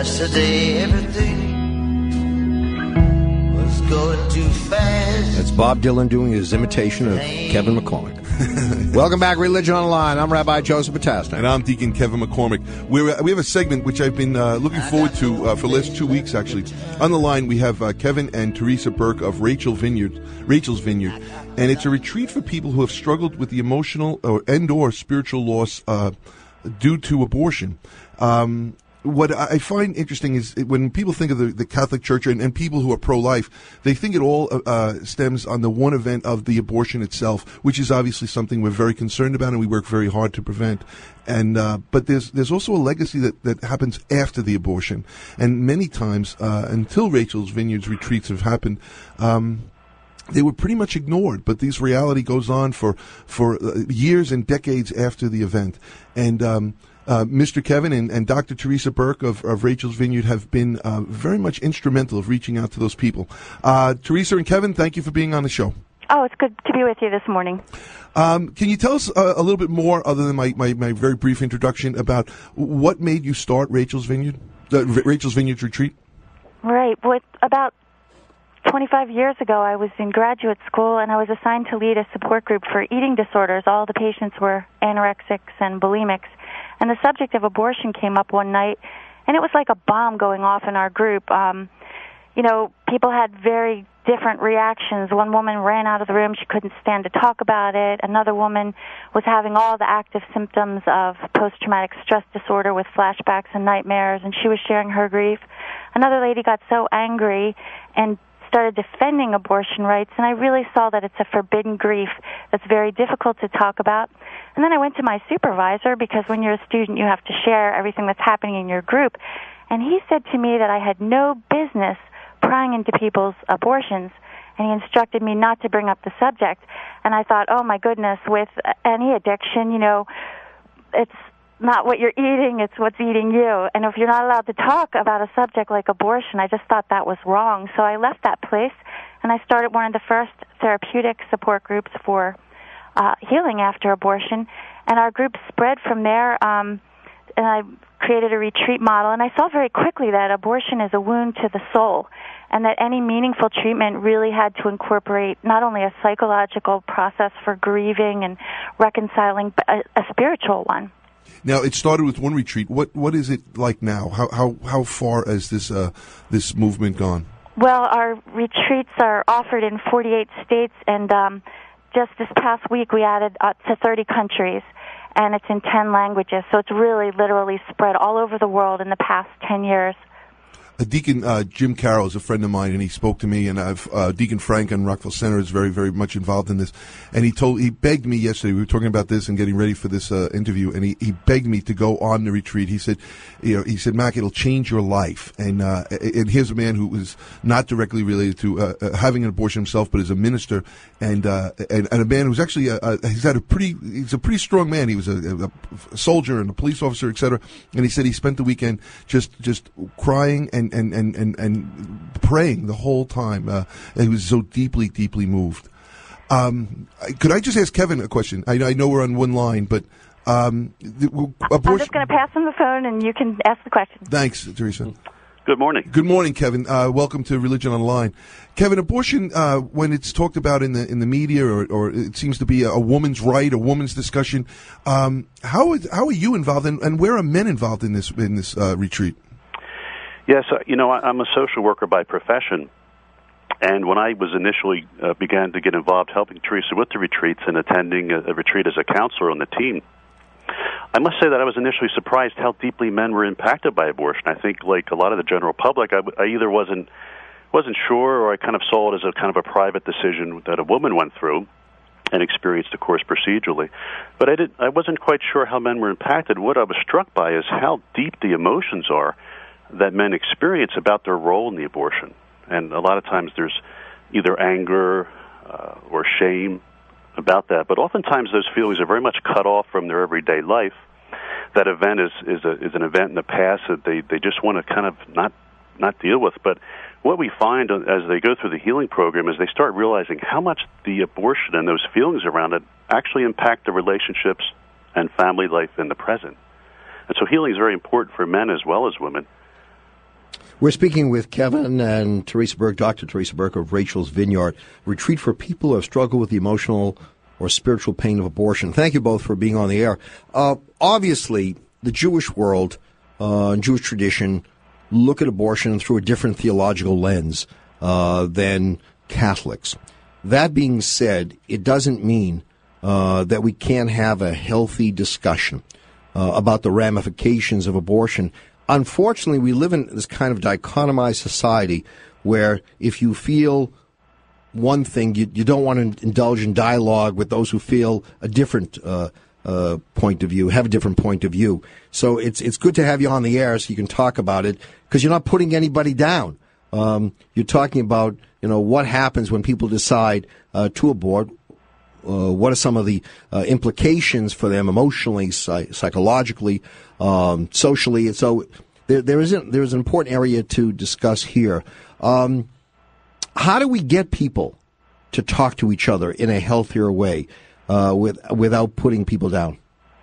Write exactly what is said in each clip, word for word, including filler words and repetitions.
Yesterday everything was going too fast. That's Bob Dylan doing his imitation of Kevin McCormick. Welcome back, Religion Online. I'm Rabbi Joseph Batasnik. And I'm Deacon Kevin McCormick. We're, we have a segment which I've been uh, looking forward to uh, for the last two weeks, actually. On the line, we have uh, Kevin and Teresa Burke of Rachel Vineyard, Rachel's Vineyard. And it's a retreat for people who have struggled with the emotional or, and or spiritual loss uh, due to abortion. Um What I find interesting is when people think of the, the Catholic Church and, and people who are pro-life, they think it all uh, stems on the one event of the abortion itself, which is obviously something we're very concerned about and we work very hard to prevent. And uh, but there's there's also a legacy that, that happens after the abortion, and many times uh, until Rachel's Vineyard's retreats have happened. Um, They were pretty much ignored, but this reality goes on for for uh, years and decades after the event. And um, uh, Mister Kevin and, and Doctor Teresa Burke of, of Rachel's Vineyard have been uh, very much instrumental of reaching out to those people. Uh, Teresa and Kevin, thank you for being on the show. Oh, it's good to be with you this morning. Um, can you tell us uh, a little bit more, other than my, my, my very brief introduction, about what made you start Rachel's Vineyard, uh, Rachel's Vineyard Retreat? Right. With about twenty-five years ago, I was in graduate school, and I was assigned to lead a support group for eating disorders. All the patients were anorexics and bulimics. And the subject of abortion came up one night, and it was like a bomb going off in our group. Um, you know, people had very different reactions. One woman ran out of the room. She couldn't stand to talk about it. Another woman was having all the active symptoms of post-traumatic stress disorder with flashbacks and nightmares, and she was sharing her grief. Another lady got so angry and started defending abortion rights, and I really saw that it's a forbidden grief that's very difficult to talk about. And then I went to my supervisor, because when you're a student, you have to share everything that's happening in your group. And he said to me that I had no business prying into people's abortions, and he instructed me not to bring up the subject. And I thought, oh, my goodness, with any addiction, you know, it's not what you're eating, it's what's eating you. And if you're not allowed to talk about a subject like abortion, I just thought that was wrong. So I left that place, and I started one of the first therapeutic support groups for uh, healing after abortion. And our group spread from there, um, and I created a retreat model. And I saw very quickly that abortion is a wound to the soul, and that any meaningful treatment really had to incorporate not only a psychological process for grieving and reconciling, but a, a spiritual one. Now, it started with one retreat. What what is it like now? How how how far has this uh, this movement gone? Well, our retreats are offered in forty-eight states, and um, just this past week we added uh, to thirty countries, and it's in ten languages. So it's really literally spread all over the world in the past ten years. Uh, Deacon uh, Jim Carroll is a friend of mine, and he spoke to me. And I've uh, Deacon Frank in Rockville Center is very, very much involved in this. And he told, he begged me yesterday. We were talking about this and getting ready for this uh, interview, and he, he begged me to go on the retreat. He said, you know, he said, Mac, it'll change your life. And uh, and here's a man who is not directly related to uh, uh, having an abortion himself, but is a minister, and uh, and, and a man who's actually a, a, he's had a pretty he's a pretty strong man. He was a, a soldier and a police officer, et cetera. And he said he spent the weekend just just crying and And, and, and, and praying the whole time. Uh, he was so deeply, deeply moved. Um, could I just ask Kevin a question? I, I know we're on one line, but um, the, abortion. I'm just going to pass him the phone, and you can ask the question. Thanks, Teresa. Good morning. Good morning, Kevin. Uh, welcome to Religion Online. Kevin, abortion, uh, when it's talked about in the in the media, or, or it seems to be a, a woman's right, a woman's discussion. Um, how is, how are you involved, in, and where are men involved in this in this uh, retreat? Yes, uh, you know, I'm a social worker by profession, and when I was initially uh, began to get involved helping Teresa with the retreats and attending a, a retreat as a counselor on the team, I must say that I was initially surprised how deeply men were impacted by abortion. I think, like a lot of the general public, I, I either wasn't wasn't sure, or I kind of saw it as a kind of a private decision that a woman went through and experienced, of course, procedurally. But I did I wasn't quite sure how men were impacted. What I was struck by is how deep the emotions are that men experience about their role in the abortion. And a lot of times there's either anger uh, or shame about that, but oftentimes those feelings are very much cut off from their everyday life. That event is is, a, is an event in the past that they, they just want to kind of not not deal with. But what we find as they go through the healing program is they start realizing how much the abortion and those feelings around it actually impact the relationships and family life in the present. And so healing is very important for men as well as women. We're speaking with Kevin and Teresa Burke, Doctor Teresa Burke of Rachel's Vineyard, retreat for people who have struggled with the emotional or spiritual pain of abortion. Thank you both for being on the air. Uh, obviously, the Jewish world uh, and Jewish tradition look at abortion through a different theological lens uh, than Catholics. That being said, it doesn't mean uh, that we can't have a healthy discussion uh, about the ramifications of abortion. Unfortunately, we live in this kind of dichotomized society where if you feel one thing, you, you don't want to indulge in dialogue with those who feel a different uh, uh, point of view, have a different point of view. So it's it's good to have you on the air so you can talk about it because you're not putting anybody down. Um, you're talking about, you know, what happens when people decide uh, to abort. Uh, what are some of the uh, implications for them emotionally, psych- psychologically, um, socially? And so there, there is a, there is an important area to discuss here. Um, how do we get people to talk to each other in a healthier way uh, with, without putting people down?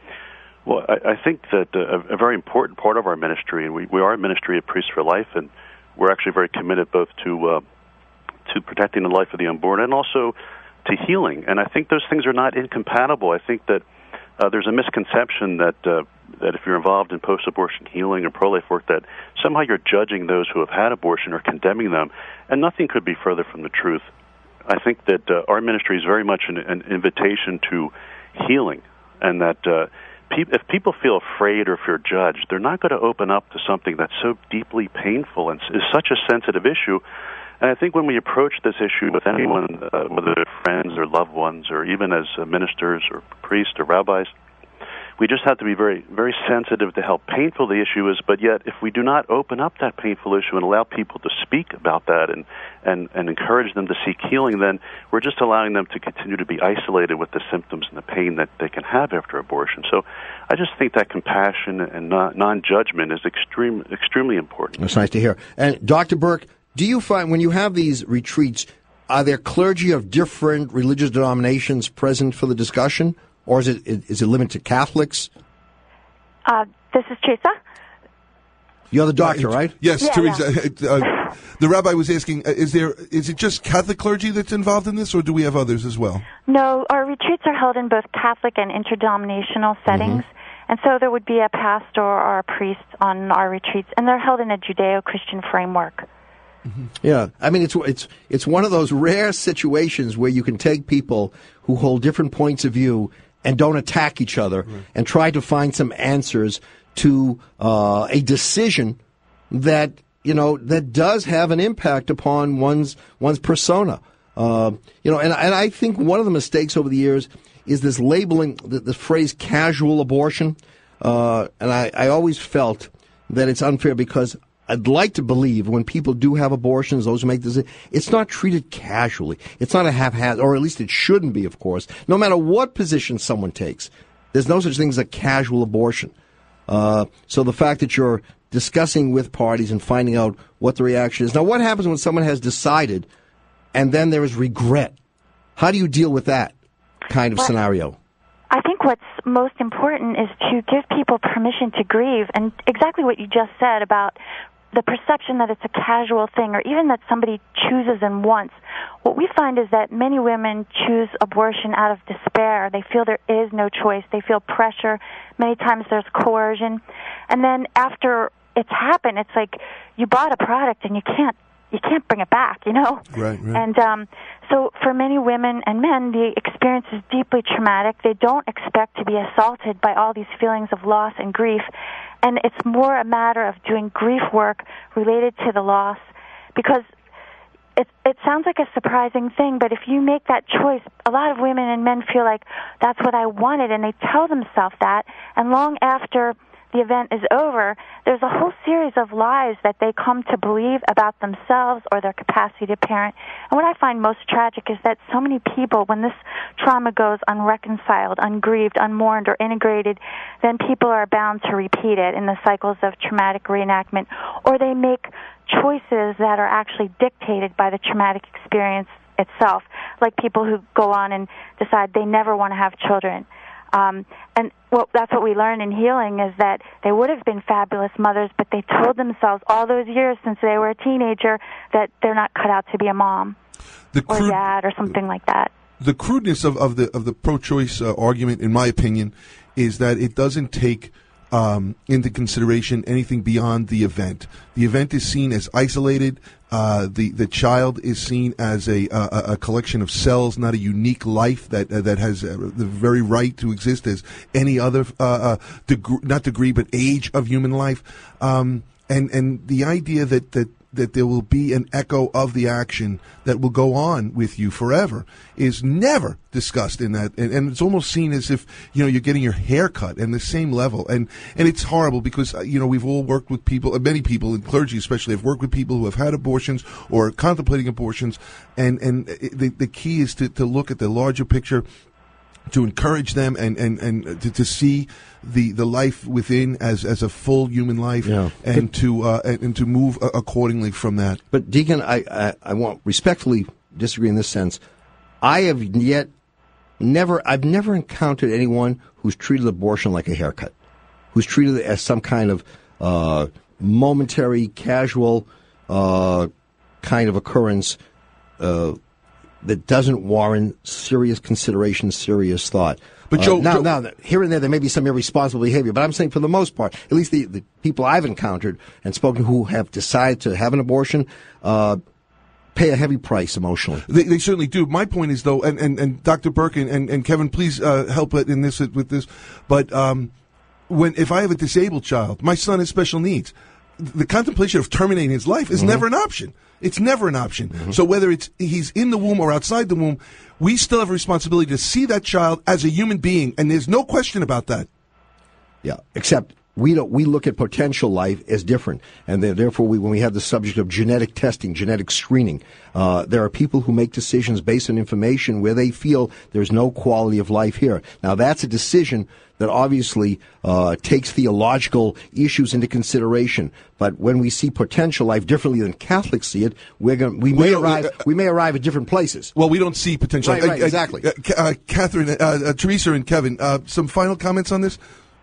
Well, I, I think that uh, a very important part of our ministry, and we, we are a ministry of Priests for Life, and we're actually very committed both to uh, to protecting the life of the unborn and also to healing. And I think those things are not incompatible. I think that uh, there's a misconception that uh, that if you're involved in post-abortion healing or pro-life work, that somehow you're judging those who have had abortion or condemning them, and nothing could be further from the truth. I think that uh, our ministry is very much an, an invitation to healing, and that uh, pe- if people feel afraid or if you're judged, they're not going to open up to something that's so deeply painful and is such a sensitive issue. And I think when we approach this issue with anyone, uh, whether they're friends or loved ones or even as uh, ministers or priests or rabbis, we just have to be very, very sensitive to how painful the issue is. But yet, if we do not open up that painful issue and allow people to speak about that and, and, and encourage them to seek healing, then we're just allowing them to continue to be isolated with the symptoms and the pain that they can have after abortion. So I just think that compassion and non- non-judgment is extreme, extremely important. That's nice to hear. And Doctor Burke, do you find when you have these retreats, are there clergy of different religious denominations present for the discussion, or is it is it limited to Catholics? Uh, this is Teresa. You're the doctor, right? Yes, Yeah, Teresa. Yeah. Uh, the rabbi was asking: uh, Is there is it just Catholic clergy that's involved in this, or do we have others as well? No, our retreats are held in both Catholic and interdenominational settings. Mm-hmm. And so there would be a pastor or a priest on our retreats, and they're held in a Judeo-Christian framework. Mm-hmm. Yeah, I mean, it's it's it's one of those rare situations where you can take people who hold different points of view and don't attack each other, right, and try to find some answers to uh, a decision that, you know, that does have an impact upon one's one's persona. Uh, you know, and and I think one of the mistakes over the years is this labeling, the, the phrase casual abortion, uh, and I, I always felt that it's unfair because I'd like to believe when people do have abortions, those who make this, it's not treated casually. It's not a haphazard, or at least it shouldn't be, of course. No matter what position someone takes, there's no such thing as a casual abortion. Uh, so the fact that you're discussing with parties and finding out what the reaction is. Now, what happens when someone has decided and then there is regret? How do you deal with that kind of well, scenario? I think what's most important is to give people permission to grieve, and exactly what you just said about the perception that it's a casual thing or even that somebody chooses and wants. What we find is that many women choose abortion out of despair. They feel there is no choice. They feel pressure. Many times there's coercion. And then after it's happened, it's like you bought a product and you can't you can't bring it back, you know? Right, right. And um, so for many women and men, the experience is deeply traumatic. They don't expect to be assaulted by all these feelings of loss and grief. And it's more a matter of doing grief work related to the loss, because it, it sounds like a surprising thing, but if you make that choice, a lot of women and men feel like that's what I wanted, and they tell themselves that, and long after the event is over, there's a whole series of lies that they come to believe about themselves or their capacity to parent. And what I find most tragic is that so many people, when this trauma goes unreconciled, ungrieved, unmourned, or integrated, then people are bound to repeat it in the cycles of traumatic reenactment, or they make choices that are actually dictated by the traumatic experience itself, like people who go on and decide they never want to have children. Um, and well, that's what we learn in healing is that they would have been fabulous mothers, but they told themselves all those years since they were a teenager that they're not cut out to be a mom the or crude, dad or something like that. The crudeness of, of the of the pro-choice uh, argument, in my opinion, is that it doesn't take um, into consideration anything beyond the event. The event is seen as isolated. Uh, the the child is seen as a, a a collection of cells, not a unique life that uh, that has uh, the very right to exist as any other uh, uh, deg- not degree but age of human life. Um, and and the idea that that that there will be an echo of the action that will go on with you forever is never discussed in that. And, and it's almost seen as if, you know, you're getting your hair cut and the same level. And, and it's horrible because, uh, you know, we've all worked with people, uh, many people, and clergy especially, have worked with people who have had abortions or are contemplating abortions. And, and it, the, the key is to, to look at the larger picture, to encourage them and, and, and to, to see the, the life within as, as a full human life, yeah. and to uh, and, and to move uh, accordingly from that. But Deacon, I, I, I want respectfully disagree in this sense. I have yet never I've never encountered anyone who's treated abortion like a haircut, who's treated it as some kind of uh, momentary, casual uh, kind of occurrence. Uh, that doesn't warrant serious consideration, serious thought. But Joe, uh, now, Joe, now, here and there, there may be some irresponsible behavior, but I'm saying for the most part, at least the, the people I've encountered and spoken who have decided to have an abortion, uh, pay a heavy price emotionally. They, they certainly do. My point is, though, and, and, and Doctor Burke and, and, and Kevin, please uh, help in this with this, but um, when if I have a disabled child, my son has special needs, the contemplation of terminating his life is mm-hmm. never an option. It's never an option. Mm-hmm. So whether it's he's in the womb or outside the womb, we still have a responsibility to see that child as a human being, and there's no question about that. Yeah, except we don't. We look at potential life as different, and therefore, we, when we have the subject of genetic testing, genetic screening, uh, there are people who make decisions based on information where they feel there's no quality of life here. Now, that's a decision that obviously uh, takes theological issues into consideration. But when we see potential life differently than Catholics see it, we're going we may well, arrive uh, we may arrive at different places. Well, we don't see potential. Right, right, uh, exactly. Uh, uh, Catherine, uh, uh, Teresa, and Kevin, uh, some final comments on this?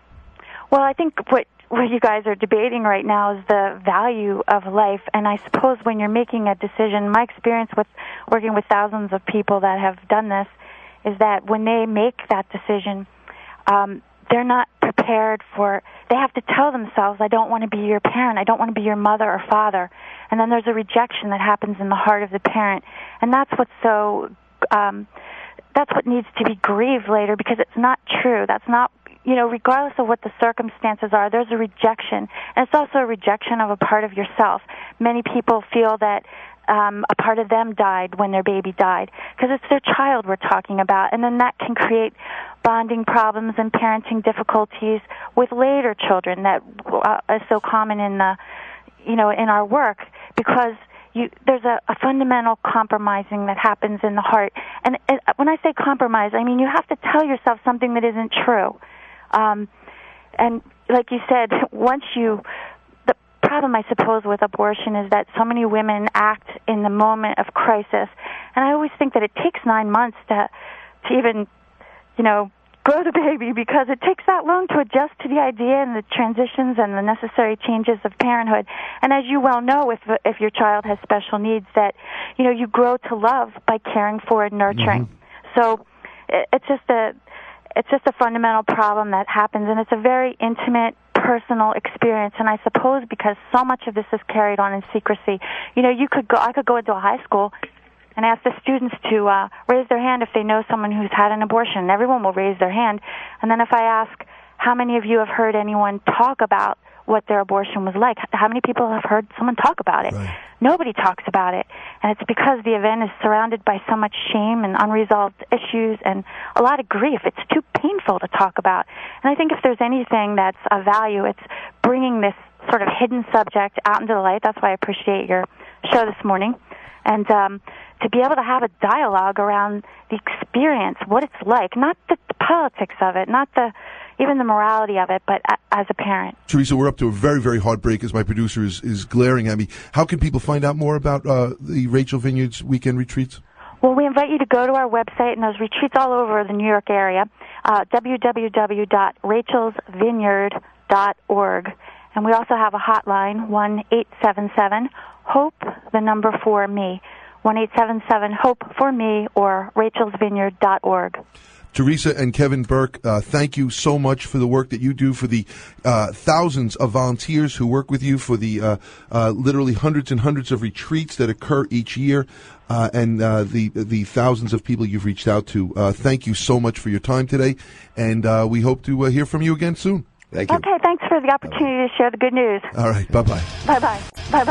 Well, I think what what you guys are debating right now is the value of life, and I suppose when you're making a decision, my experience with working with thousands of people that have done this is that when they make that decision, um, they're not prepared for, they have to tell themselves, I don't want to be your parent, I don't want to be your mother or father. And then there's a rejection that happens in the heart of the parent. And that's what's so, um, that's what needs to be grieved later, because it's not true. That's not, you know, regardless of what the circumstances are, there's a rejection. And it's also a rejection of a part of yourself. Many people feel that Um, a part of them died when their baby died, because it's their child we're talking about, and then that can create bonding problems and parenting difficulties with later children that uh, is so common in the, you know, in our work, because you, there's a, a fundamental compromising that happens in the heart. And it, when I say compromise, I mean you have to tell yourself something that isn't true. Um, and like you said, once you problem, I suppose, with abortion is that so many women act in the moment of crisis, and I always think that it takes nine months to to even, you know, grow the baby, because it takes that long to adjust to the idea and the transitions and the necessary changes of parenthood. And as you well know, if if your child has special needs, that, you know, you grow to love by caring for and nurturing. Mm-hmm. So it's just a it's just a fundamental problem that happens, and it's a very intimate, personal experience. And I suppose because so much of this is carried on in secrecy, you know, you could go, I could go into a high school and ask the students to uh, raise their hand if they know someone who's had an abortion. And everyone will raise their hand. And then if I ask, how many of you have heard anyone talk about what their abortion was like? How many people have heard someone talk about it? Right. Nobody talks about it. And it's because the event is surrounded by so much shame and unresolved issues and a lot of grief. It's too painful to talk about. And I think if there's anything that's of value, it's bringing this sort of hidden subject out into the light. That's why I appreciate your show this morning. And um, to be able to have a dialogue around the experience, what it's like, not the, the politics of it, not the even the morality of it, but a, as a parent. Teresa, we're up to a very, very hard break as my producer is, is glaring at me. How can people find out more about uh, the Rachel Vineyard's weekend retreats? Well, we invite you to go to our website, and there's retreats all over the New York area, uh, w w w dot rachels vineyard dot org. And we also have a hotline, one eight seven seven hope, the number for me, one eight seven seven hope for me, or rachels vineyard dot org. Teresa and Kevin Burke, uh, thank you so much for the work that you do, for the uh, thousands of volunteers who work with you, for the uh, uh, literally hundreds and hundreds of retreats that occur each year, uh, and uh, the the thousands of people you've reached out to. Uh, thank you so much for your time today, and uh, we hope to uh, hear from you again soon. Thank you. Okay, thanks for the opportunity to share the good news. All right, bye-bye. Bye-bye. Bye-bye.